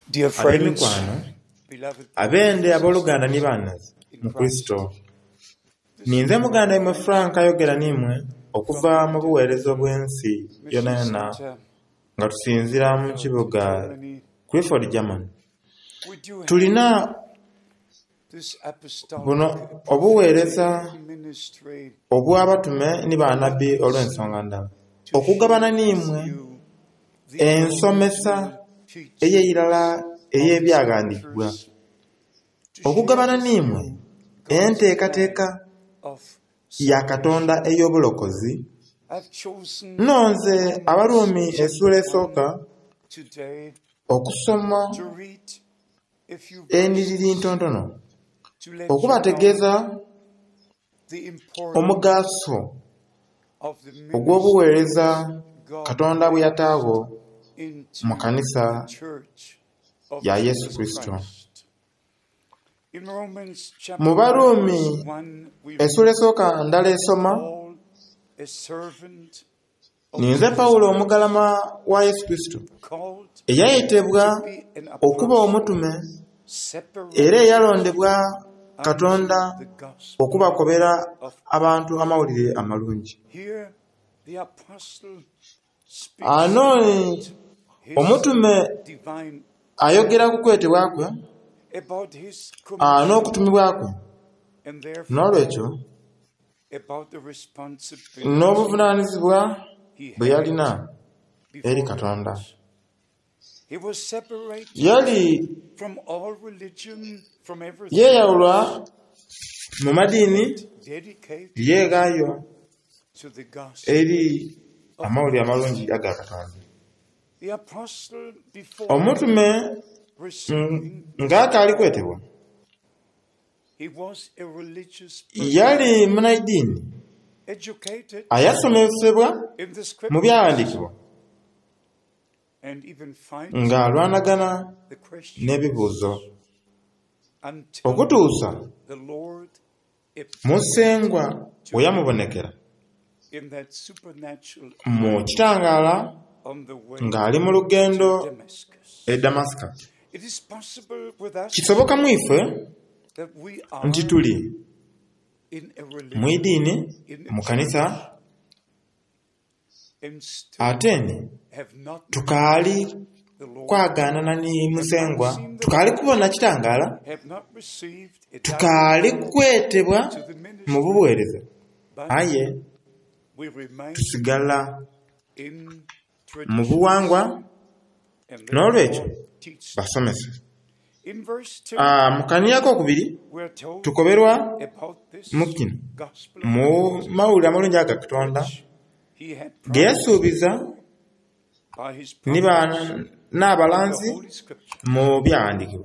Dear friends, Ab'emikwano, beloved abende abooluganda ni bannazi mu Kristo, ninze muganda mmwe Frank ayogera nimwe okuva mu buweereza bw'ensi yonna yonna nga tusinziira mu kibuga Clifford, Germany. Tulina buno obuweereza obw'abatume ni bannabbi olw'ensonga ndala, okugabana nimwe ensomesa ey'eirala ey'ebyagandikibwa, okugabana nimwe enteekateeka ya Katonda ey'obulokozi. Nonze Abaruumi essula esooka okusoma endiriri ntontono okubategeeza omugaaso ogw'obuweereza Katonda bwe yataawo mu kanisa ya Yesu Kristo. Mu Baruumi essula esooka ndala esoma, ninze Pawulo omugalama wa Yesu Kristo eyayitibwa okuba omutume era eyalondebwa Katonda okubakobera abantu amawulire amalungi. Ano omutume ayogera ku kwetebwa kwe n'okutumibwa kwe, n'olwekyo n'obuvunaanyizibwa bwe yalina eri Katonda. Yali yeeyawulwa mu madiini, yeegaayo eri amawulire amalungi aga Katonda. Omutume ng'akaali kwetebwa yali munnayidiini ayasomesebwa mu byawandiikibwa ng'alwanagana n'ebibuuzo okutuusa Musengwa we yamubonekera mu kitangaala ng'ali mu lugendo e Damasika. Kisoboka mu ife nti tuli mu idiini, mu kanisa, ate tukaali kwagaanana ni Musengwa, tukaali kubona kitangaala, tukaali kwetebwa mu buweereza, aye tusigala mu buwangwa, n'olwekyo basomesa. Mu kaniya k'okubiri tukoberwa mu kino mu mawulire amalungi aga Katonda ge yasuubiza n'abalanzi mu byawandiikibwa.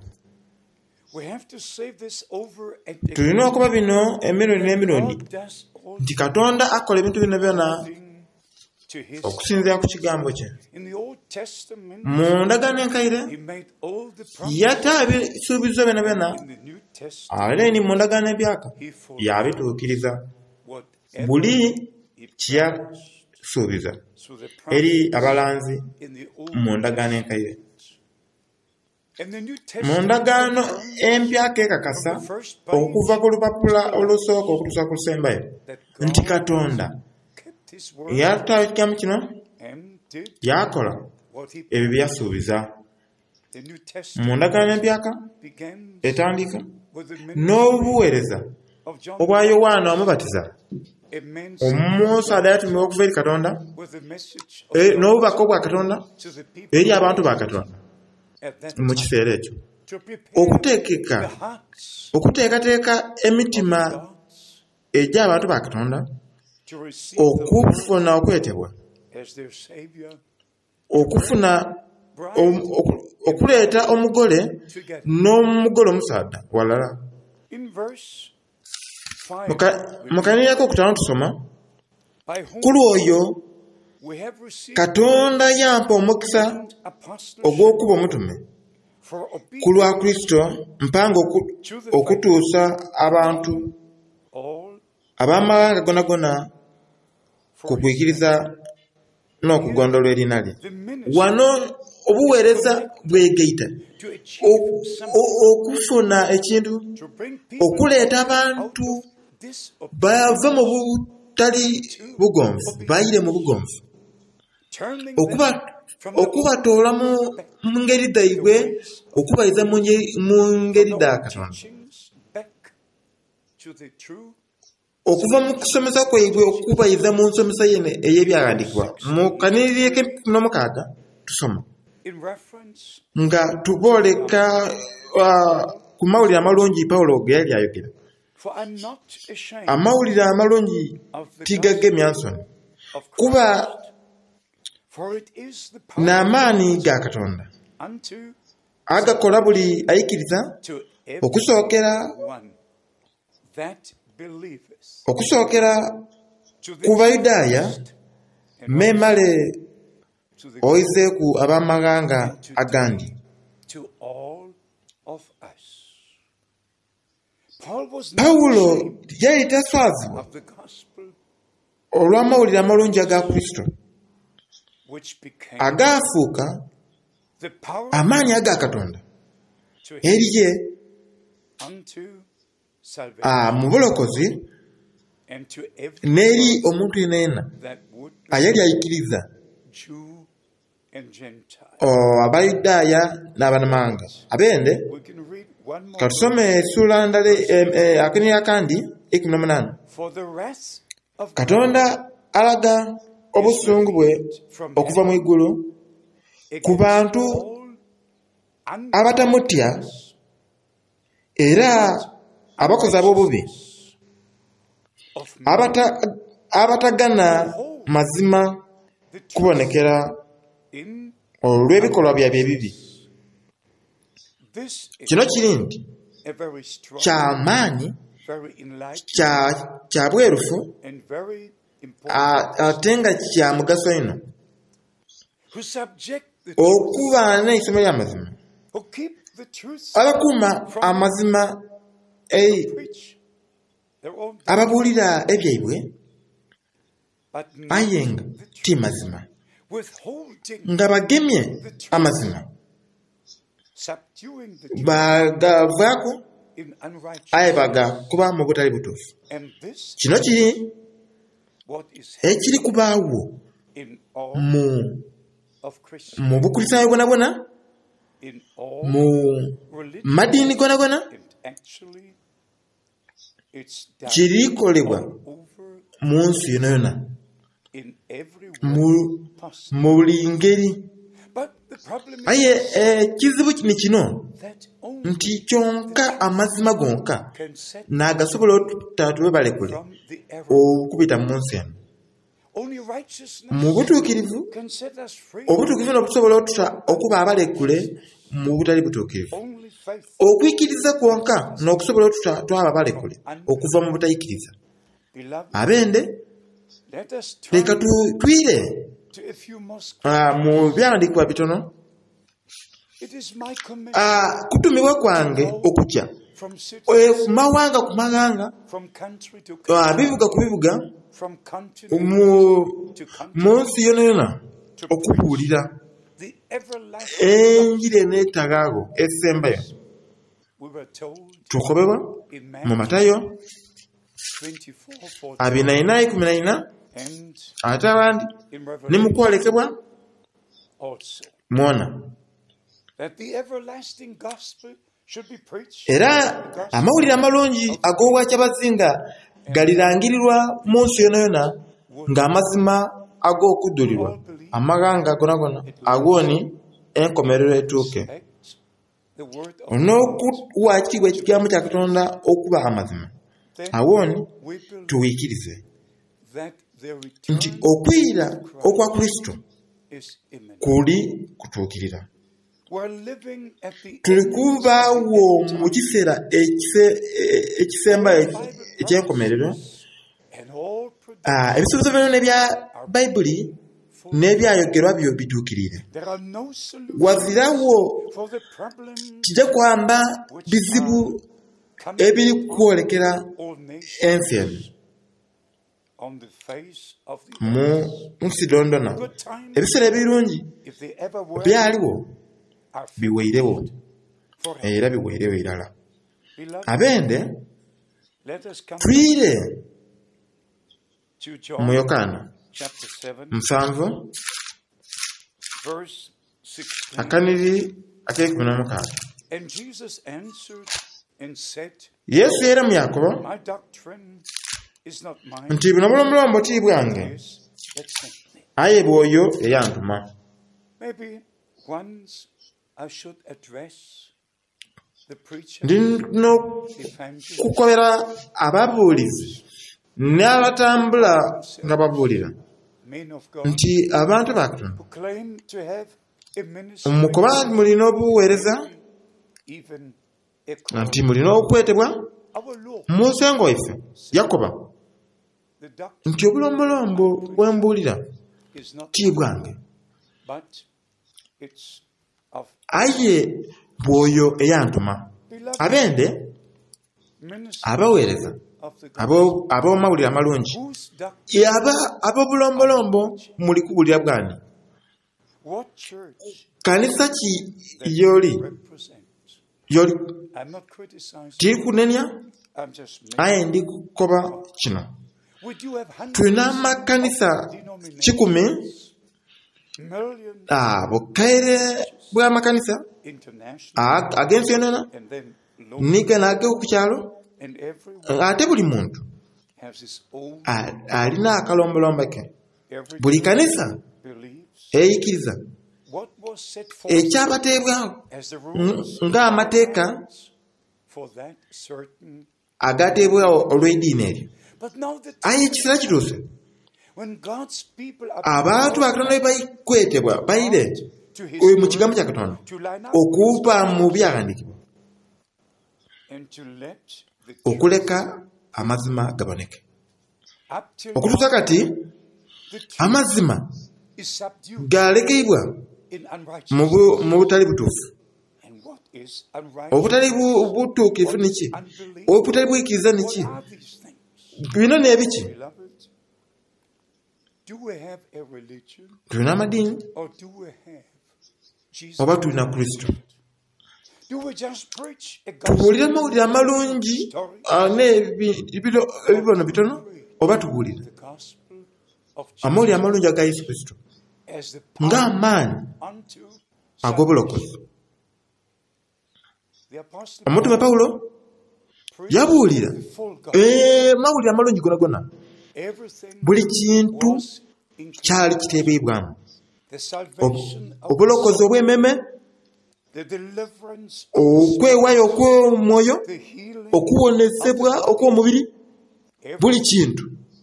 Tulina okuba bino emirundi n'emirundi nti Katonda akola ebintu bino byonna okusinziira ku kigambo kye. Mu ndagaano enkayire yata ebisuubizo byonna byonna, ate mu ndagaano empyaka yabituukiriza buli kye yasuubiza eri abalanzi mu ndagaano enkayire. Mu ndagaano empyaka ekakasa okuva ku lupapula olusooka okutuusa ku lusembayo nti Katonda yatutwala ekigambo kino, yakola ebyo bye yasuubiza. Mu ndagaano empyaka etandika n'obuweereza obwa Yowaana omubatiza, omusaada yatumibwa okuva eri Katonda n'obubaka obwa Katonda eri abantu ba Katonda mu kiseera ekyo, okuteekateeka emitima egy'abantu ba Katonda okufuna okwetebwa, okufuna okuleeta omugole n'omugole omusaadha walala. Mu kaniya k'okutaano tusoma, ku lw'oyo Katonda yampa omukisa ogw'okuba omutume ku lwa Kristo, mpanga okutuusa abantu ab'amawanga gonna ku kuyigiriza n'okugondolwa erinnya lye. Wano obuweereza bwegeita okufuna ekintu okuleeta abantu bava mu butali bugonvu bayire mu bugonvu okubatoola mu ngeri zaibwe okubayiza mu ngeri za Katonda okuva mu kusomesa kwaibwe okubayiza mu nsomesa yene ey'ebyawandiikibwa mu Kaniriri n'omukaaga tusoma nga tubooleka ku mawulire amalungi Pawulo ge yali ayogera amawulire amalungi tigagemya nsoni kuba n'amaani ga Katonda agakola buli ayikiriza okusookera ku Bayudaaya memale oyizeeku ab'amawanga agandi. Pawulo yali taswazibwa olw'amawulire amalungi aga Kristo agaafuuka amaanyi aga Katonda eri ye mu bulokozi n'eri omuntu yenna ayali ayikiriza Abayudaaya n'Abannamawanga. Abende katusome essula ndala Akaniriri akandi 18. Katonda alaga obusungu bwe okuva mu igulu ku bantu abatamutya era abakozi ab'obubi abatagana mazima kubonekera olw'ebikolwa byabwe ebibi. Kino kiri nti ky'amaanyi kya bwerufu ate nga kya mugaso nnyo okuba n'eisomo ly'amazima abakuuma amazima ababuulira ebyaibwe aye nga ti mazima nga bagemye amazima bagavaako aye bagakuba mu butali butuufu. Kino kiri ekiri kubaawo mu bukulisaayo bwona bwona mu madiini gona gona kirikolebwa mu nsi yonna yonna mu buli ngeri. Aye ekizibu ni kino nti kyonka amazima gonka n'agasobola otutwe balekule okubita mu nsi eno. Mu butuukirivu obutuukirivu n'obusobola otuta okuba abalekule mu butali butuukirivu. Okwikiriza kwonka n'okusobola otuta twaba balekule okuva mu butayikiriza. Abende leka twire mu byawandiikibwa bitono kutumibwa kwange okujja mawanga ku mawanga bibuga ku bibuga mu nsi yonna yonna okubuulira enjiri eneetagaago esembayo. Tukobebwa mu Matayo 24:14 ate abandi ne mu kwolekebwa mwona era amawulire amalungi ag'obwakyabazinga galirangirirwa mu nsi yonna yonna ng'amazima ag'okuddulirwa amaganga gonagona agoni enkomerero etuuke. N'okuwa ekitiibwa ekigambo kya Katonda okuba amazima awoni tuwiikirize nti okwira okwa Kristo kuli kutuukirira. Tuli kubaawo mu kiseera ekisembayo eky'enkomerero. Ebisuubizo byonna ebya Bayibuli n'ebyayogerwa byo bituukirire. Wazirawo kijja kwamba bizibu ebiri kwolekera ensi eno. mu nsi dondona ebiseera ebirungi byaliwo biweirewo era biweirewo irala. Abende tuyire mu Yokaana 7 akaniri ak'ekumi Yesu era mu Yakobo nti buno bulombolombo ti bwange aye bw'oyo eyantuma. Ndino kukobera ababuulizi n'abatambula nga babuulira nti abantu ba Katonda mukuba mulina obuweereza nti mulina okwetebwa musengo waffe Yakoba nti obulombolombo bwembuulira ti bwange aye bw'oyo eyantuma. Abende abaweereza ab'amawulire amalungi ab'obulombolombo muli kubuulira bwani? Kanisa ki yoli tiri kunenya aye ndi kukoba kino. Tulina amakanisa 10 bukaire bw'amakanisa ag'ensi yonna nigana ag'okukyalo ate buli muntu alina akalombolombo ke. Buli kanisa eyikiriza ekyabateebwawo ng'amateeka agateebwawo olw'eddiini eryo. Aye ekiseera kituuse abantu ba Katonda bakwetebwa bayire mu kigambo kya Katonda okuva mu byawandiikibwa okuleka amazima gaboneke. Okutuusa kati amazima galekeibwa mu butali butuufu. Obutali butuukirivu niki? Obutali bwikiriza niki? Bino n'ebiki? Tulina amadiini oba tulina Kristo? Tubuulira amawulire amalungi n'ebibono bitono oba tubuulira amawulire amalungi aga Yesu Kristo ng'amaanyi ag'obulokozi? Omutume Pawulo yabuulira mawulire amalungi gonna buli kintu kyali kiteebeibwamu: obulokozi obw'emmeeme, okwewaayo okw'omwoyo, okuwonezebwa okw'omubiri, buli kintu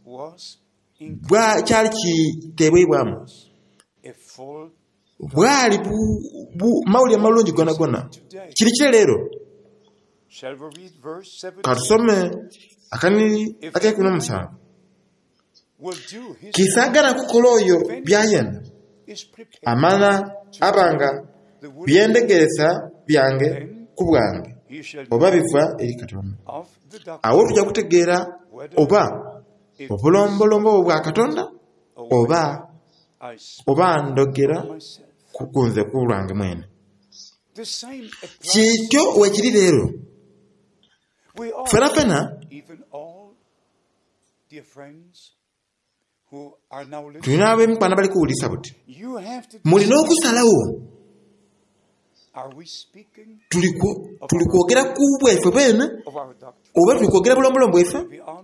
kyali kiteebeibwamu. Bwali mawulire amalungi gonna kiri kire leero. Katusome akaniri ak'ekumi kisagala kukola oyo byayenda amana abanga byendegeresa byange ku bwange oba biva eri Katonda. Awo tujja kutegeera oba obulombolombo bwa Katonda oba ndogera kukunze ku lwange mwene. Kityo wekiri leero. Fena tulina ab'emikwano bali kuwulisa buti mulina okusalawo. Tuli kwogera ku bweffe bwene oba tuli kwogera bulombolombo bweffe?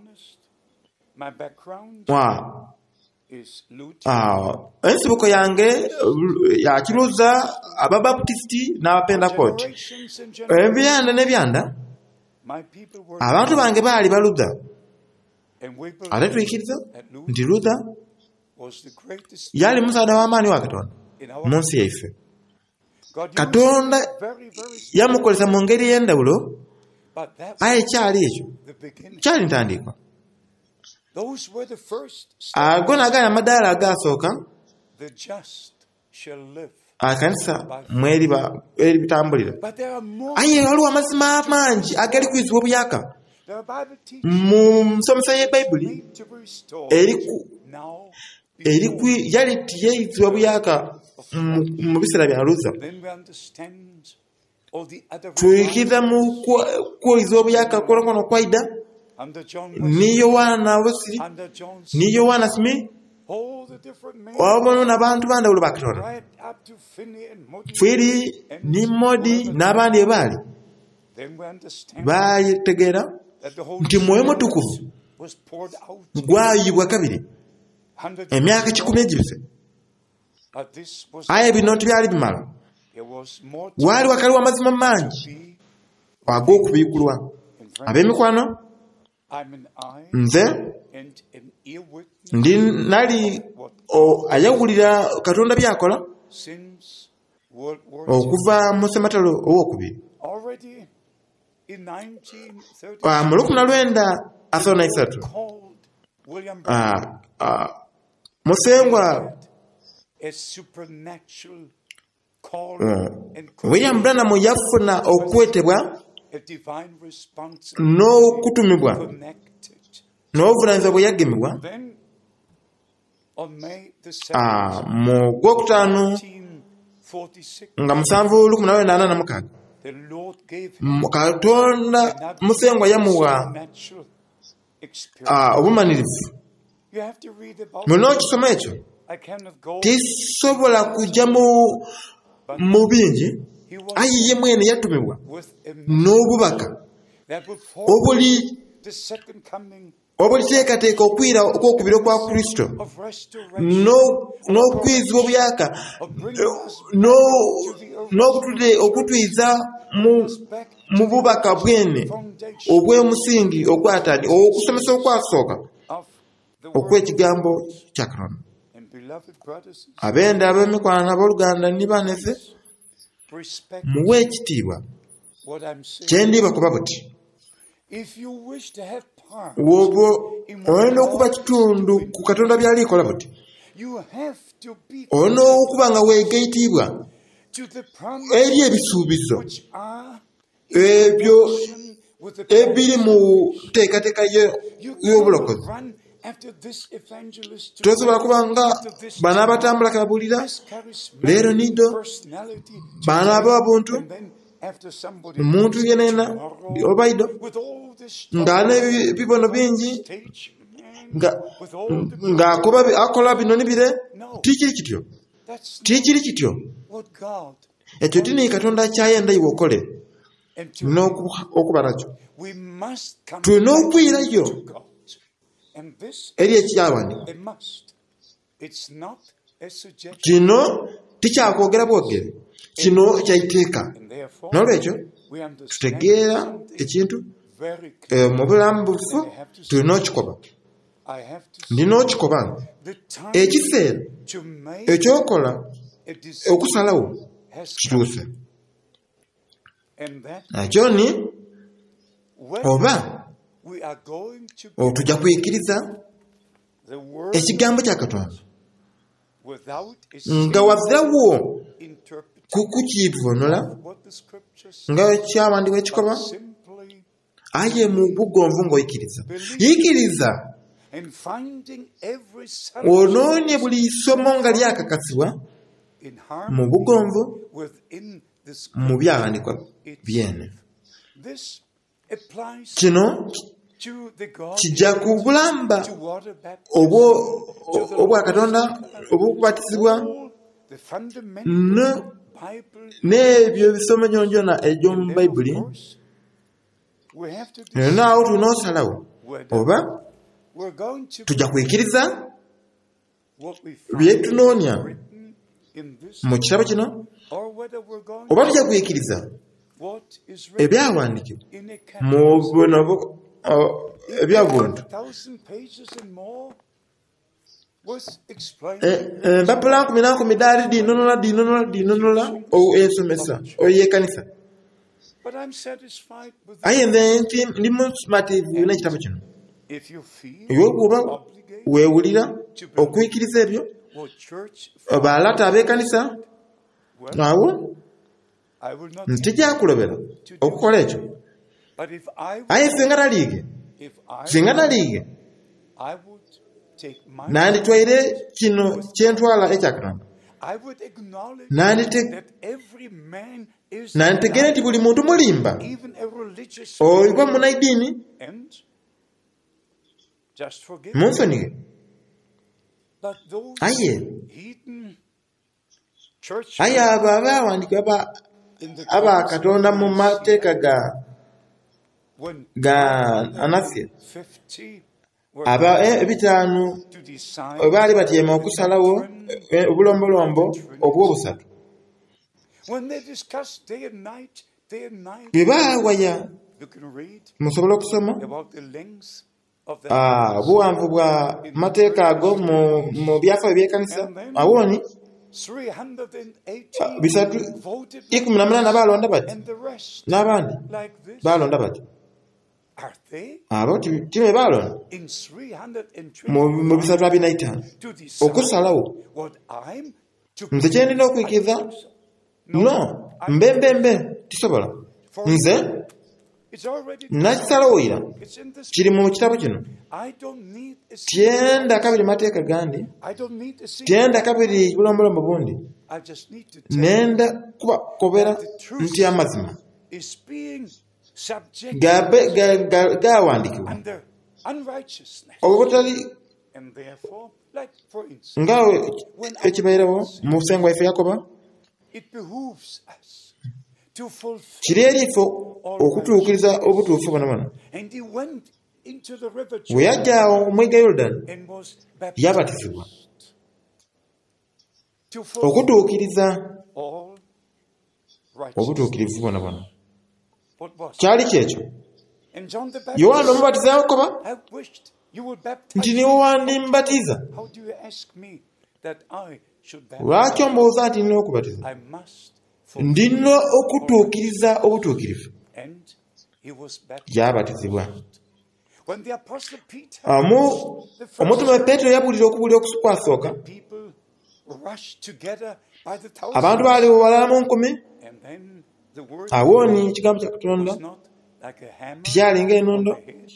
Ensibuko yange yakiruza Ababaptisti n'Abapentekote. Ebyanda n'ebyanda abantu bange baali baludha. Ate tuyikiriza nti Luther yali musaada w'amaanyi wa Katonda mu nsi yaife. Katonda yamukolesa mu ngeri y'endawulo, aye kyali ekyo kyali ntandikwa. Ago nagana amadaala agasooka akanisa mweri bitambulira. Aye waliwo amazima amangi agali kwizibwa obuyaka mu nsomesa y'Ebbayibuli yali tiyeyizibwa buyaka mu biseera bya Luza. Tuyikiriza mu kwoyiza obuyaka kono kwaida ni Yowaana Wesley ni Yowaana Smith wabono n'abantu bandawulo bakatola Firi ni Modi n'abandi ebaali bategeera nti Mwoyo Mutukuvu gwayibwa kabiri emyaka 10 egibise. Aye bino tebyali bimala, waali wakaliwo amazima mangi ag'okubiikulwa. Ab'emikwano, nze nali ayawulira Katonda by'akola okuva mu ssematalo owokubiri mu 1933 Musengwa William Branham yafuna okwetebwa n'okutumibwa n'obuvunaanyizibwa bwe yagemebwa mu Gwokutaano nga 1746 Katonda Musengwa yamuwa obumanirivu. Muno ekisoma ekyo tisobola kujja mu bingi, aye ye mwene yatumibwa n'obubaka obuliteekateeka okwira okwokubiri okwa Kristo n'okwizibwa obuyaka okutwiza mu bubaka bwene obw'omusingi ogwatadi okusomesa okwasooka okw'ekigambo kya Katonda. Abende ab'emikwano abooluganda nibaneze muwe ekitiibwa kyendiba kuba buti wobo olina okuba kitundu ku Katonda by'alikola buti olina okuba nga weegayitibwa eri ebisuubizo ebyo ebiri mu teekateeka y'obulokozi. Tosobola kubanga bano abatambula kabulira leero nido bano ab'obuntu omuntu yenena obaido ng'alina ebibono bingi ng'akoba akola bino nibire tikiri kityo ekyo tini Katonda kyayenda iwe okole n'okuba nakyo. Tulina okwirayo eri ekyawandiikibwa. Kino tikyakwogera bwogere, kino kyayiteeka. N'olwekyo tutegeera ekintu mu bulamu bufu tulina okikoba. Ndina okikoba ekiseera ekyokola okusalawo kituuse. Nakyo ni oba tujja kwikiriza ekigambo kya Katonda nga wazirawo kukiivonola nga kyawandiikibwa ekikoba, aye mu bugonvu ng'oyikiriza. Yikiriza onoonye buli isomo nga lyakakasibwa mu bugonvu mu byawandiikwa byene. Kino kijja ku bulamba obwa Katonda obw'okubatizibwa n'ebyo ebisomo byonna egy'omu Bayibuli. Naawo tunoosalawo oba tujja kwikiriza bye tunoonya mu kitabo kino oba tujja kwikiriza ebyawandiikibwa mu buno ebyabuntu. Empapula 10 dinonola ensomesa ey'ekkanisa. Aye nze ndi musumativu n'ekitabo kino. Oba weewulira okwikiriza ebyo baalata ab'ekkanisa awo ntijja kulobera okukola ekyo, aye singa nalige nanditwaire kino kyentwala ekya Katonda nanditegere nti buli muntu mulimba oba munaidiini munsonyiwe aye abo abawandiika aba Katonda mu mateeka ga Anasiya aba ebitaano baali batyema okusalawo obulombolombo obw'obusatu bwe baawaya musobola okusoma obuwanvu bwa mateeka ago mu byafaayo by'ekkanisa awoni 318 baalonda bati n'abandi baalonda bati abo tibe baalonda mu 325 okusalawo nze kyendina okuyikiriza no mbembembe tisobola nze nakisalowira kiri mu kitabo kino tyenda kabiri mateeka gandi tyenda kabiri bulombolombo bundi nenda kubakobera nti amazima gawandikibwa obutali ngawe ekibairawo mu Musengo waife Yakoba kiri erifo okutuukiriza obutuufu bonabona bwe yajja omwiga Yoludaani yabatizibwa okutuukiriza obutuukirivu bonabona kyali kyekyo Yowaana omubatiza Yakoba nti niwe wandimbatiza lwaki ombuuza nti nina okubatiza ndina okutuukiriza obutuukirivu yabatizibwa omutume Peetero yabuulira okubuulira okwasooka abantu baali balala mu 10 awoni ekigambo kya Katonda tikyalinga enondo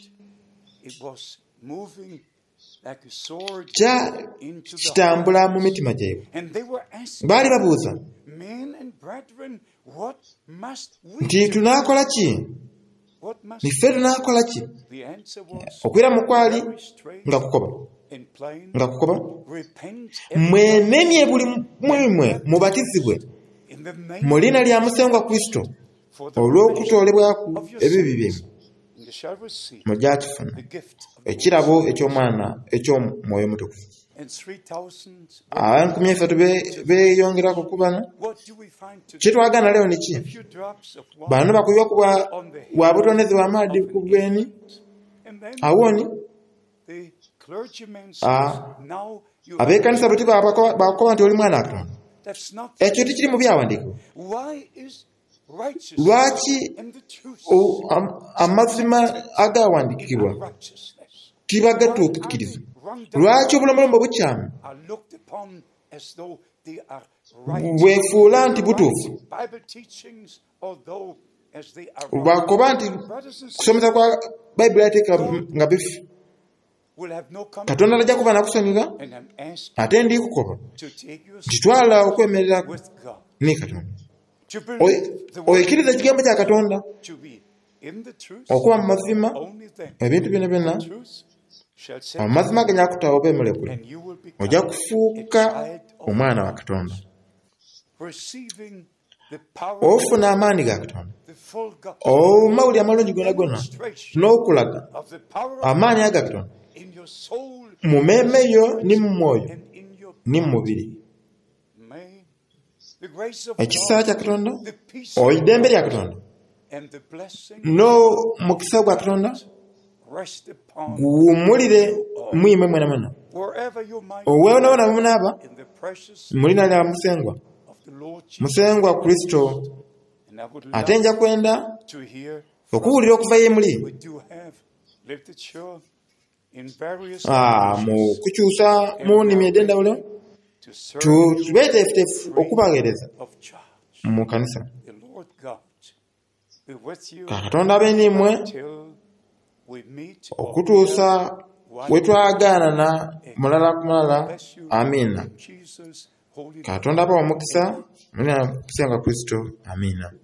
kitambula mu mitima gyabwe baali babuuza nti tunaakola ki niffe tunaakola ki okwira mu kwali nga kukoba mwenenye buli mwemwe mubatizibwe mu linnya lya Musengo Kristo olw'okutoolebwaku ebibi byemmwe mujja kifuna ekirabo eky'omwana eky'omwoyo mutukuvu abantu 3,000 beeyongerako ku bano kitwagana leo niki bano bakuywa ku bwa butonezi bwa maadi ku bweni awoni abeekanisa buti bakoba nti oli mwana wa Katonda ekyo tikiri mu byawandiikibwa lwaki amazima agawandiikibwa tibagatuukiriza lwaki obulombolombo bukyamu bwefuula nti butuufu lwakoba nti kusomesa kwa Bayibuli ateeka nga bifu Katonda tajja kuba nakusonyiwa ate ndi kukoba kitwala okwemerera ne Katonda oyikiriza ekigambo kya Katonda okuba mu mazima ebintu byonna byonna amazima ganyakutawa obeemulekule ojja kufuuka omwana wa Katonda ofuna amaanyi ga Katonda omawuli amalungi gonna gonna n'okulaga amaanyi aga Katonda mu mmeeme yo ni mu mwoyo ni mu mubiri ekisa kya Katonda oidembe lya Katonda n'omukisa gwa Katonda guwummulire mwimwe mwena mwena oweewonawona munaaba mu linnya lya Musengwa Kristo ate nja kwenda okuwulira okuva ye muli mu kukyusa mu nnimi ed'enjawulo tubeeteefuteefu okubaweereza mu kanisa Katonda abe nimwe okutuusa we twagaanana mulala ku mulala. Amiina. Katonda abawe omukisa, mulina kusenga Kristo. Amiina.